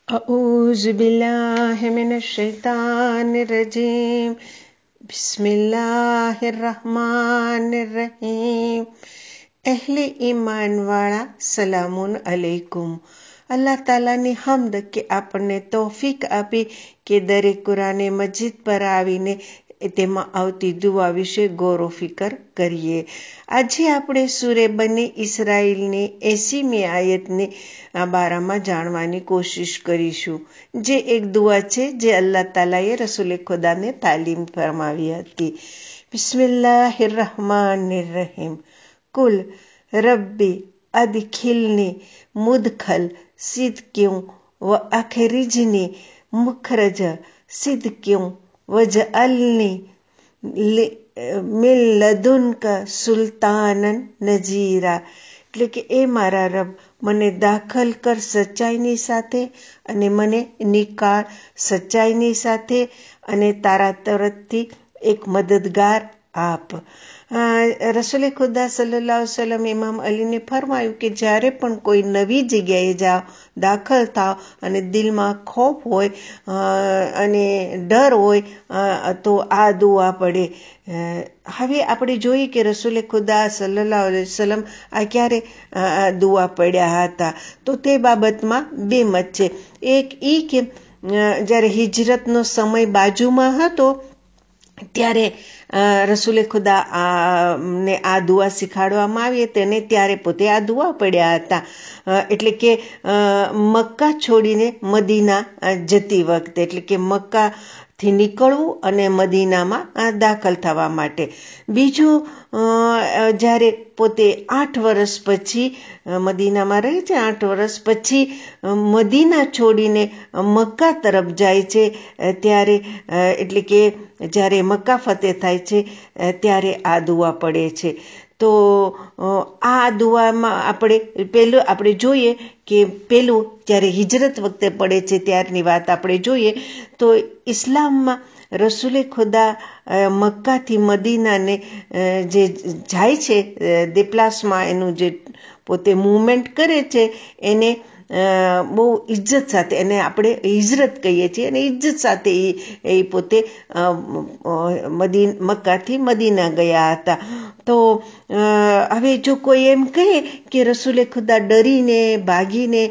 أعوذ بالله من الشيطان الرجيم بسم الله الرحمن الرحيم અહેલે ઈમાનવાળા સલામુન અલૈકુમ. અલ્લાહ તાલાની હમદ કે આપણને તૌફીક આપી કે દરેક કુરાને મજીદ પર આવીને તેમાં આવતી દુઆ વિશે ગૌર ફિકર કરીએ. આજે આપણે સૂરે બની ઇસરાઈલની 80મી આયતની બારામાં જાણવાની કોશિશ કરીશું, જે એક દુઆ છે જે અલ્લાહ તાલાએ રસૂલે ખુદાને તાલીમ ફરમાવી હતી. બિસ્મિલ્લાહિર રહમાનિર રહીમ. कुल रब्बी अदखिलनी मुदखल सिद्कियों व अखरिजनी मुखरज सिद्कियों वजअलनी मिन लदुनका सुल्तानन नजीरा. એટલે કે એ મારા રબ, મને દાખલ કર સચ્ચાઈની સાથે અને મને નિકાળ સચ્ચાઈની સાથે અને તારા તરફથી એક મદદગાર આપ. રસૂલે ખુદા સલ્લલ્લાહુ અલૈહિ વસલ્લમ ઇમામ અલીને ફરમાયું કે જ્યારે પણ કોઈ નવી જગ્યાએ જાઓ, દાખલ થાવ અને દિલમાં ખોફ હોય અને ડર હોય તો આ દુઆ પડે. હવે આપણે જોઈએ કે રસૂલે ખુદા સલ્લલ્લાહુ અલૈહિ વસલ્લમ આ ક્યારે દુઆ પડ્યા હતા, તો તે બાબતમાં બે મત છે. એક એ કે જ્યારે હિજરતનો સમય બાજુમાં હતો ત્યારે રસૂલે ખુદા ને આ દુઆ શીખાડવામાં આવી તેને ત્યારે પોતે આ દુઆ પડ્યા હતા. એટલે કે મક્કા છોડીને મદીના જતી વખતે, એટલે કે મક્કાથી નીકળવું અને મદીનામાં દાખલ થવા માટે. બીજું, જ્યારે પોતે 8 વર્ષ પછી મદીનામાં રહે છે, 8 વર્ષ પછી મદીના છોડીને મક્કા તરફ જાય છે ત્યારે, એટલે કે જ્યારે મક્કા ફતેહ થાય છે ત્યારે આ દુઆ પડે છે. તો આ દુઆમાં આપણે જોઈએ કે પેલું જ્યારે હિજરત વખતે પડે છે ત્યારની વાત આપણે જોઈએ તો ઇસ્લામમાં રસૂલે ખુદા મક્કાથી મદીનાને જે જાય છે દેપ્લાસમાં, એનું જે પોતે મૂવમેન્ટ કરે છે એને બહુ ઇજ્જત સાથે, એને આપણે હિજરત કહીએ છીએ, અને ઇજ્જત સાથે એ પોતે મક્કાથી મદીના ગયા હતા. તો હવે જો કોઈ એમ કહે કે રસૂલે ખુદા ડરીને ભાગીને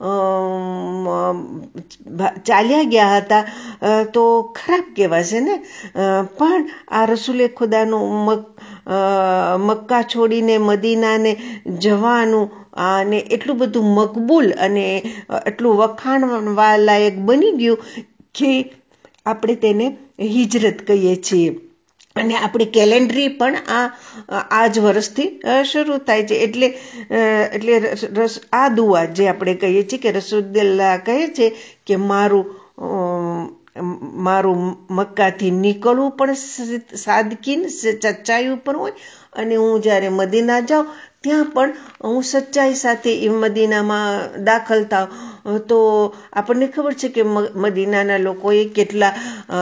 ચાલ્યા ગયા હતા તો ખરાબ કહેવાશે ને. પણ આ રસૂલે ખુદાનું મક્કા છોડીને મદીનાને જવાનું અને એટલું બધું મકબૂલ અને એટલું વખાણવા લાયક બની ગયું કે આપણે તેને હિજરત કહીએ છીએ. અને આપણી કેલેન્ડરી પણ આ જ વર્ષથી શરૂ થાય છે. એટલે આ દુઆ જે આપણે કહીએ છીએ કે રસૂલુલ્લાહ કહે છે કે મારું મક્કાથી નીકળવું પણ સાદગી સચ્ચાઈ ઉપર હોય, અને હું જ્યારે મદીના જાઉં ત્યાં પણ હું સચ્ચાઈ સાથે મદીનામાં દાખલ થાવ. તો આપણને ખબર છે કે મદીનાના લોકોએ કેટલા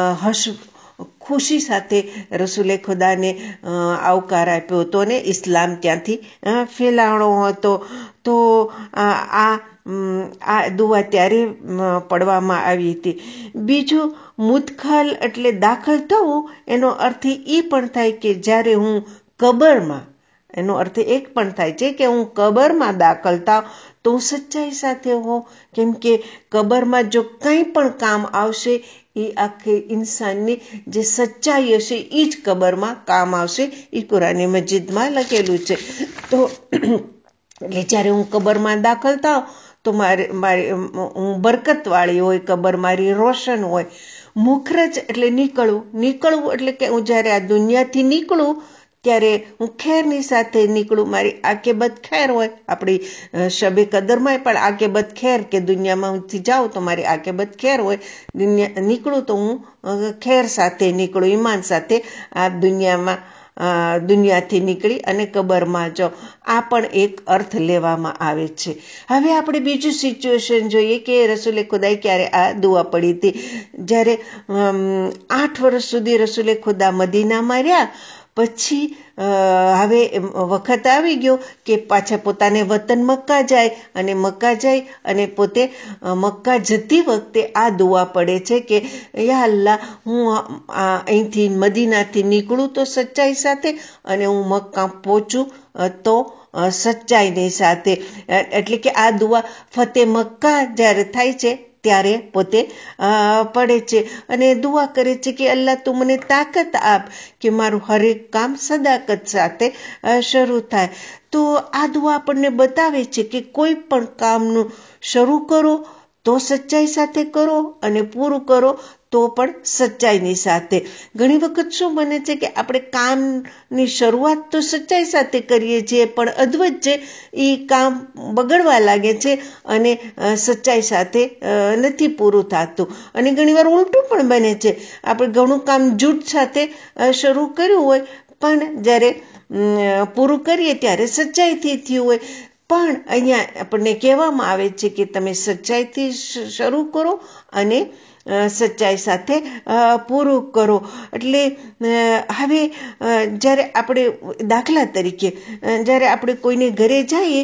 ખુશી સાથે રસૂલે ખુદાને આવકાર આપ્યો હતો અને ઇસ્લામ ત્યાંથી ફેલાણો હતો. તો આ દુઆ ત્યારે પડવામાં આવી હતી. બીજું, મુદખલ એટલે દાખલ થવું, એનો અર્થ એ પણ થાય કે જ્યારે હું કબરમાં, એનો અર્થ એક પણ થાય છે કે હું કબરમાં દાખલ થાવ તો હું સચ્ચાઈ સાથે હોઉં, કેમ કે કબરમાં જો કંઈ પણ કામ આવશે એ આખી ઇન્સાનની જે સચ્ચાઈ હશે એ જ કબરમાં કામ આવશે. એ કુરાને મજીદમાં લખેલું છે. તો એટલે જ્યારે હું કબરમાં દાખલ થાવ તો હું બરકતવાળી હોય, કબર મારી રોશન હોય. મુખરજ એટલે નીકળવું એટલે કે હું જ્યારે આ દુનિયાથી નીકળું ત્યારે હું ખેરની સાથે નીકળું, મારી આકેબત ખેર હોય. આપણી શબે કદરમાં પણ આકેબત ખેર, કે દુનિયામાં હું જાઉં તો મારી આકેબત ખેર હોય. નીકળું તો હું ખેર સાથે નીકળું, ઈમાન સાથે આ દુનિયાથી નીકળી અને કબરમાં જાઉં. આ પણ એક અર્થ લેવામાં આવે છે. હવે આપણે બીજું સિચ્યુએશન જોઈએ કે રસૂલે ખુદાએ ક્યારે આ દુઆ પડી હતી. જ્યારે 8 વર્ષ સુધી રસૂલે ખુદા મદીનામાં રહ્યા, પછી હવે વખત આવી ગયો કે પાછા પોતાને વતન મક્કા જાય, અને મક્કા જાય અને પોતે મક્કા જતી વખતે આ દુઆ પડે છે કે યા અલ્લાહ, હું અહીંથી મદીનાથી નીકળું તો સચ્ચાઈ સાથે, અને હું મક્કા પહોંચું તો સચ્ચાઈની સાથે. એટલે કે આ દુઆ ફતેહ મક્કા જ્યારે થાય છે ત્યારે પોતે પડે છે અને દુઆ કરે છે કે અલ્લાહ, તું મને તાકાત આપ કે મારું હરેક કામ સદાકત સાથે શરૂ થાય. તો આ દુઆ આપણને બતાવે છે કે કોઈ પણ કામનું શરૂ કરો તો સચ્ચાઈ સાથે કરો, અને પૂરું કરો તો પણ સચ્ચાઈની સાથે. ઘણી વખત શું બને છે કે આપણે કામની શરૂઆત તો સચ્ચાઈ સાથે કરીએ છીએ, પણ અધવચ્ચે એ કામ બગડવા લાગે છે અને સચ્ચાઈ સાથે નથી પૂરું થતું. અને ઘણીવાર ઉલટું પણ બને છે, આપણે ઘણું કામ જૂઠ સાથે શરૂ કર્યું હોય, પણ જ્યારે પૂરું કરીએ ત્યારે સચ્ચાઈથી થયું હોય. પણ અહીંયા આપણને કહેવામાં આવે છે કે તમે સચ્ચાઈથી શરૂ કરો અને સચ્ચાઈ સાથે પૂરું કરો. એટલે હવે જ્યારે આપણે દાખલા તરીકે જ્યારે આપણે કોઈને ઘરે જઈએ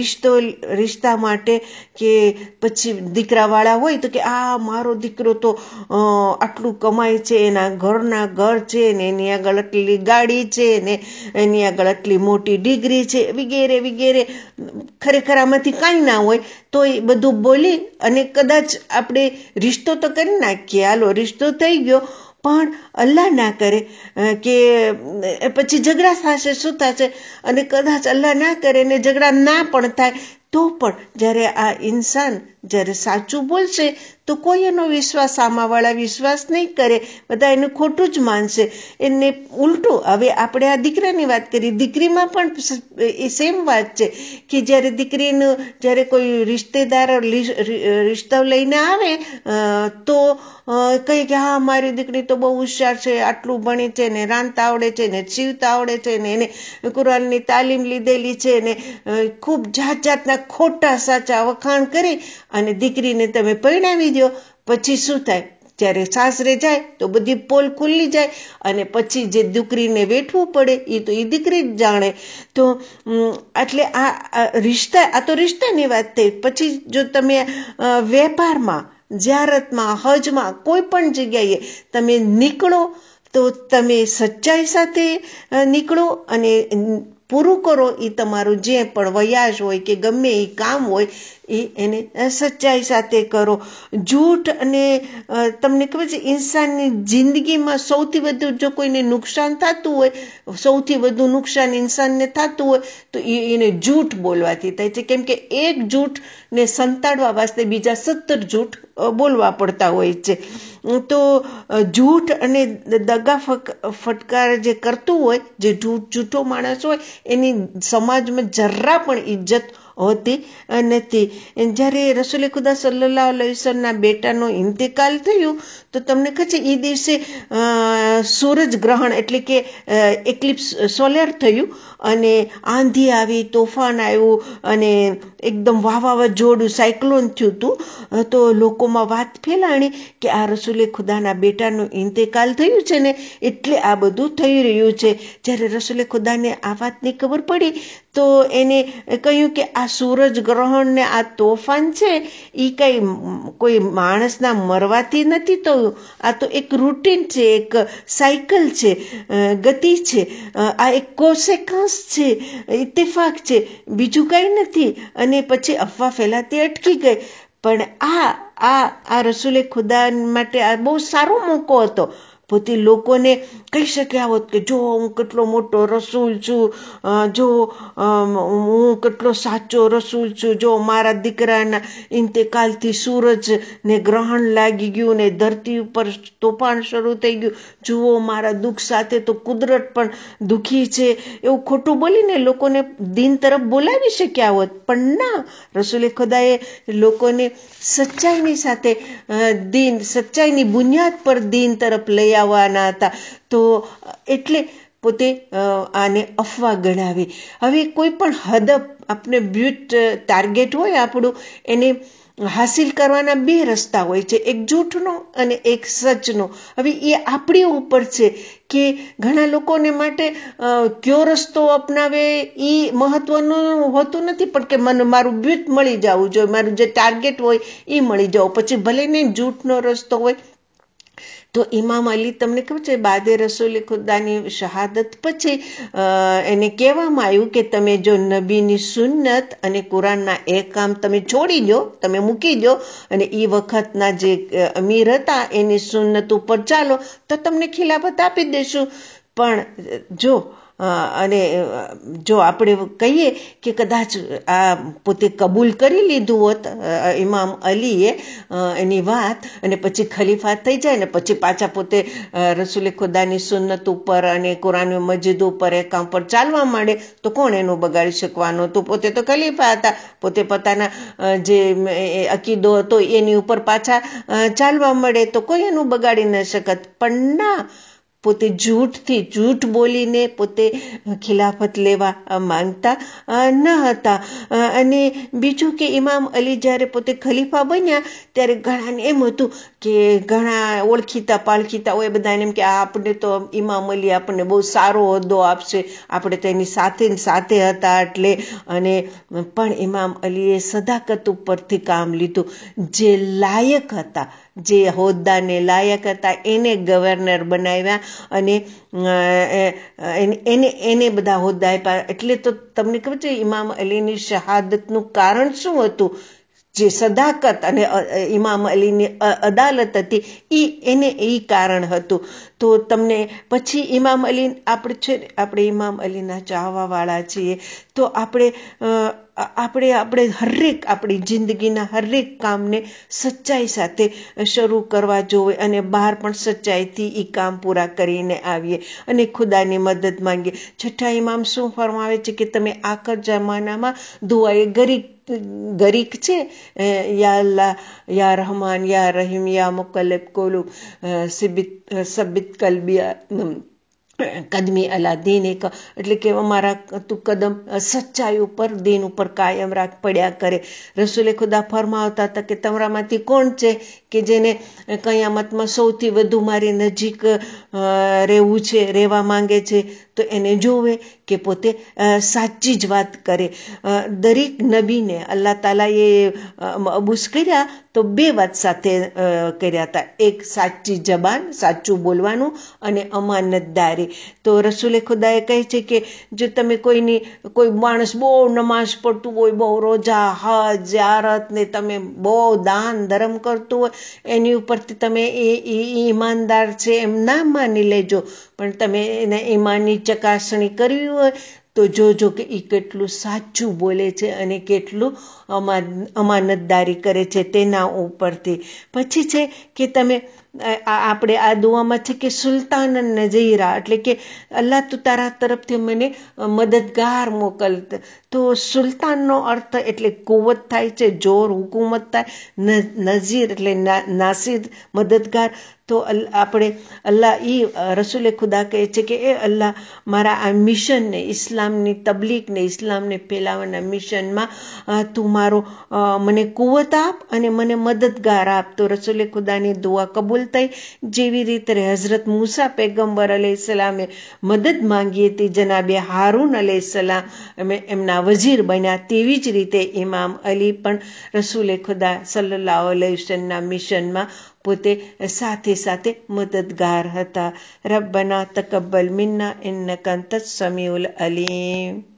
રિશ્તા માટે, કે પછી દીકરાવાળા હોય તો કે આ મારો દીકરો તો આટલું કમાય છે, એના ઘરના ઘર છે ને, એની આગળ આટલી ગાડી છે ને, એની આગળ આટલી મોટી ડિગ્રી છે, વગેરે વગેરે. ખરેખર આમાંથી કાંઈ ના હોય તો એ બધું બોલી અને કદાચ આપણે રિશ્તો તો કરી નાખીએ, હાલો રિશ્તો થઈ ગયો, પણ અલ્લાહ ના કરે કે પછી ઝઘડા થશે, શું થશે, અને કદાચ અલ્લાહ ના કરે ને ઝઘડા ના પણ થાય તો પણ જ્યારે આ ઇન્સાન જ્યારે સાચું બોલશે તો કોઈ એનો વિશ્વાસ, સામાવાળા વિશ્વાસ નહીં કરે, બધા એનું ખોટું જ માનશે. એને ઉલટું, હવે આપણે આ દીકરાની વાત કરી, દીકરીમાં પણ એ સેમ વાત છે કે જ્યારે દીકરીનું જ્યારે કોઈ રિશ્તેદાર રિશ્તો લઈને આવે તો કહે કે હા મારી દીકરી તો બહુ હોશિયાર છે, આટલું ભણી છે ને, રાંધતા આવડે છે ને, સીવતા આવડે છે ને, એને કુરાનની તાલીમ લીધેલી છે ને, ખૂબ જાત જાતના ખોટા સાચા વખાણ કરી અને દીકરીને તમે પરણાવી દો. પછી શું થાય? જ્યારે સાસરે જાય તો બધી પોલ ખુલ્લી જાય, અને પછી જે દીકરીને વેઠવું પડે એ તો એ દીકરી જ જાણે. તો એટલે આ તો રિશ્તાની વાત થઈ. પછી જો તમે વેપારમાં, જ્યારતમાં, હજમાં, કોઈ પણ જગ્યાએ તમે નીકળો તો તમે સચ્ચાઈ સાથે નીકળો અને પૂરું કરો એ તમારું જે પણ વયાસ હોય કે ગમે એ કામ હોય એને સચ્ચાઈ સાથે કરો. જૂઠ અને તમને ખબર છે, ઇન્સાનની જિંદગીમાં સૌથી વધુ જો કોઈને નુકસાન થતું હોય, સૌથી વધુ નુકસાન ઇન્સાનને થતું હોય તો એને જૂઠ બોલવાથી થાય છે. કેમ કે એક જૂઠને સંતાડવા વાસ્તે બીજા 17 જૂઠ બોલવા પડતા હોય છે. તો જૂઠ અને દગા ફટકાર જે કરતું હોય, જે જૂઠો માણસ હોય, એની સમાજમાં જરા પણ ઇજ્જત હોતી નથી. જ્યારે રસૂલે ખુદા સલ્લલ્લાહુ અલૈહિ વસલ્લમના બેટાનો ઇન્તેકાલ થયું તો તમને ખબર છે એ દિવસે સૂરજ ગ્રહણ એટલે કે એક્લિપ્સ સોલર થયું, અને આંધી આવી, તોફાન આવ્યું, અને એકદમ વાવાઝોડું સાયક્લોન થયું હતું. તો લોકોમાં વાત ફેલાણી કે આ રસૂલે ખુદાના બેટાનું ઇન્તેકાલ થયું છે ને, એટલે આ બધું થઈ રહ્યું છે. જ્યારે રસૂલે ખુદાને આ વાતની ખબર પડી તો એને કહ્યું કે આ સૂરજ ગ્રહણ ને આ તોફાન છે એ કઈ કોઈ માણસના મરવાથી નથી થયું, આ તો એક રૂટીન છે, એક સાયકલ છે, ગતિ છે, આ એક કોન્સિક્વન્સ છે, ઇત્તેફાક છે, બીજું કંઈ નથી. અને પછી અફવા ફેલાતી અટકી ગઈ. પણ આ રસૂલે ખુદા માટે આ બહુ સારો મોકો હતો. પોતે લોકોને કહી શક્યા હોત કે જો હું કેટલો મોટો રસૂલ છું, જો હું કેટલો સાચો રસૂલ છું, જો મારા દીકરાના ઇન્તેકાલથી સૂરજને ગ્રહણ લાગી ગયું ને ધરતી ઉપર તોફાન શરૂ થઈ ગયું, જુઓ મારા દુઃખ સાથે તો કુદરત પણ દુઃખી છે, એવું ખોટું બોલીને લોકોને દીન તરફ બોલાવી શક્યા હોત. પણ ના, રસૂલે ખુદાએ લોકોને સચ્ચાઈની સાથે સચ્ચાઈની બુનિયાદ પર દીન તરફ લઈ આવવાના હતા. તો એટલે પોતે આને અફવા ગણાવી. હવે કોઈ પણ હદફ આપણે બ્યુટ ટાર્ગેટ હોય આપણું, એને હાસિલ કરવાના બે રસ્તા હોય છે, એક જૂઠનો અને એક સચનો. હવે એ આપણી ઉપર છે કે ઘણા લોકોને માટે કયો રસ્તો અપનાવે એ મહત્વનું હોતું નથી, પણ કે મને મારું બ્યુટ મળી જવું જોઈએ, મારું જે ટાર્ગેટ હોય એ મળી જવું, પછી ભલે ને જૂઠનો રસ્તો હોય. તો ઇમામ અલી, તમને ખબર છે, બાદે રસૂલ ખુદાની શહાદત પછી એને કહેવામાં આવ્યું કે તમે જો નબીની સુન્નત અને કુરાનના એ કામ તમે છોડી દો, તમે મૂકી દો અને એ વખતના જે અમીર હતા એની સુન્નત ઉપર ચાલો તો તમને ખિલાફત આપી દેશું. પણ જો આપણે કહીએ કે કદાચ આ પોતે કબૂલ કરી લીધું હોત ઇમામ અલીએ એની વાત, અને પછી ખલીફા થઈ જાય ને પછી પાછા પોતે રસૂલ ખુદાની સુન્નત ઉપર અને કુરાન મજીદ ઉપર એ કામ પર ચાલવા માંડે તો કોણ એનું બગાડી શકવાનું? તો પોતે તો ખલીફા હતા, પોતે પોતાના જે અકીદો હતો એની ઉપર પાછા ચાલવા મળે તો કોઈ એનું બગાડી ન શકત. પણ ના, પોતે જૂઠ બોલીને પોતે ખિલાફત લેવા માંગતા ન હતા. અને બીજું કે ઇમામ અલી જ્યારે પોતે ખલીફા બન્યા ત્યારે ઘણાને એમ હતું કે ઘણા ઓળખીતા પાળખીતા હોય બધાને એમ કે આપણે તો ઇમામ અલી આપણને બહુ સારો હોદ્દો આપશે, આપણે તો એની સાથે હતા એટલે. અને પણ ઇમામ અલીએ સદાકત ઉપરથી કામ લીધું. જે લાયક હતા, જે હોદ્દાને લાયક હતા એને ગવર્નર બનાવ્યા અને એને બધા હોદ્દા આપ્યા. એટલે તો તમને ખબર છે ઇમામ અલીની શહાદતનું કારણ શું હતું? જે સદાકત અને ઇમામ અલીની અદાલત હતી એને કારણ હતું. તો તમને પછી ઇમામ અલી, આપણે ઇમામ અલીના ચાહવા વાળા છીએ તો આપણે આપણી જિંદગીના હરેક કામને સચ્ચાઈ સાથે શરૂ કરવા જોઈએ અને બહાર પણ સચ્ચાઈથી એ કામ પૂરા કરીને આવીએ અને ખુદાની મદદ માંગીએ. છઠ્ઠા ઇમામ શું ફરમાવે છે કે તમે આખર જમાનામાં દુઆએ ગરીક છે, યા અલ્લાહ, યા રહમાન, યા રહીમ, યા મુકલ્લિબ કુલુબ, સબિત કદમી અલા દીન, એટલે કે અમારા તું કદમ સચ્ચાઈ ઉપર, દીન ઉપર કાયમ રાખ, પડ્યા કરે. રસૂલે ખુદા ફરમાવતા હતા કે તમારામાંથી કોણ છે કે જેને કયામતમાં સૌથી વધુ મારી નજીક રહેવા માંગે છે? તો એને જોવે કે પોતે સાચી જ વાત કરે. દરેક નબીને અલ્લાહ તાલાએ મબૂસ કર્યા તો બે વાત સાથે કર્યા હતા, એક સાચી જબાન, સાચું બોલવાનું, અને અમાનતદારી. તો રસૂલે ખુદાએ કહે છે કે જો તમે કોઈ માણસ બહુ નમાઝ પડતું હોય, બહુ રોજા, હજ, ઝિયારત ને તમે બહુ દાન ધર્મ કરતું હોય, એની ઉપરથી તમે એ ઈમાનદાર છે એમ ના માની લેજો, પણ તમે એના ઈમાનની ચકાસણી કરવી હોય તો જોજો કે એ કેટલું સાચું બોલે છે અને કેટલું અમાનતદારી કરે છે તેના ઉપરથી. પછી છે કે તમે આપણે આ દુઆમાં છે કે સુલતાન નજીરા, એટલે કે અલ્લાહ તું તારા તરફથી મને મદદગાર મોકલ. તો સુલતાનનો અર્થ એટલે કુવત થાય છે, જોર, હુકુમત થાય. નઝીર એટલે નાસિર, મદદગાર. તો આપણે અલ્લાહ રસૂલે ખુદા કહે છે કે એ અલ્લાહ મારા આ મિશનને, ઇસ્લામની તબલીગને, ઇસ્લામને ફેલાવવાના મિશનમાં તું મને કુવત આપ અને મને મદદગાર આપ. તો રસૂલે ખુદાની દુઆ કબૂલ થઈ. જેવી રીતે હઝરત મૂસા પૈગંબર અલૈહિસ્સલામે મદદ માંગી હતી, જનાબે હારૂન અલૈહિસ્સલામ એમના વઝીર બન્યા, તેવી જ રીતે ઇમામ અલી પણ રસૂલે ખુદા સલ્લલ્લાહુ અલૈહિ વસલ્લમના મિશનમાં પોતે સાથે મદદગાર હતા. રબ્બના તકબ્બલ મિન્ના ઇન્નકા અંતસ સમીઉલ અલીમ.